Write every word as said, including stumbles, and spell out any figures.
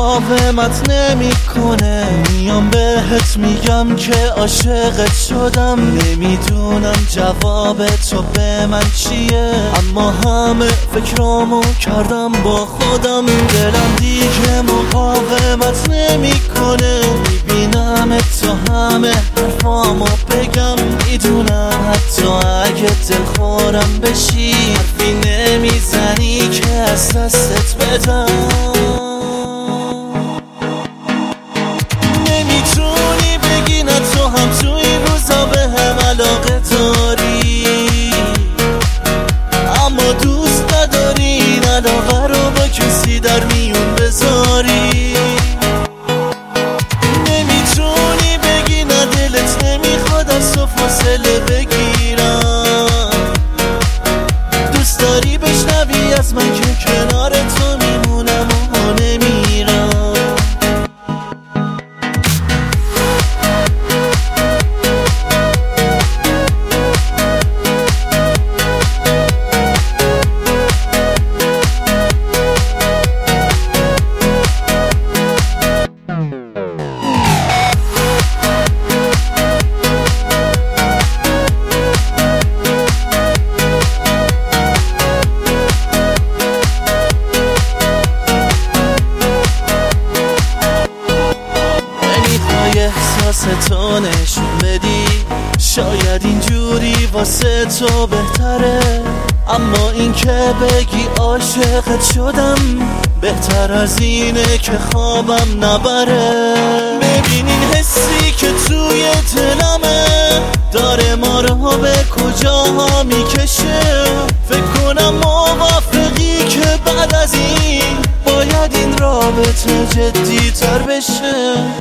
مقاومت نمی کنه. میام بهت میگم که عاشقت شدم، نمیدونم جواب تو به من چیه، اما همه فکرامو کردم با خودم. دلم دیگه مقاومت نمی کنه، میبینم تو همه حرفامو بگم. میدونم حتی اگه دلخورم بشی حرفی نمیزنی که از دستت بدم. نمیتونی بگی نه تو هم تو این روزا به هم علاقه داری، اما دوست نداری این علاقه رو با کسی در میون بذاری. نمیتونی بگی نه دلت نمیخواد از تو فاصله بگیرم، دوست داری بشنوی از من که کنار تو میمونم و نمیرم. احساس تو نشون بدی، شاید اینجوری واسه تو بهتره، اما این که بگی عاشقت شدم بهتر از اینه که خوابم نبره. ببین این حسی که توی دلمه داره ما رو به کجاها میکشه. فکر کنم موافقی که بعد از این باید این رابطه جدی تر بشه.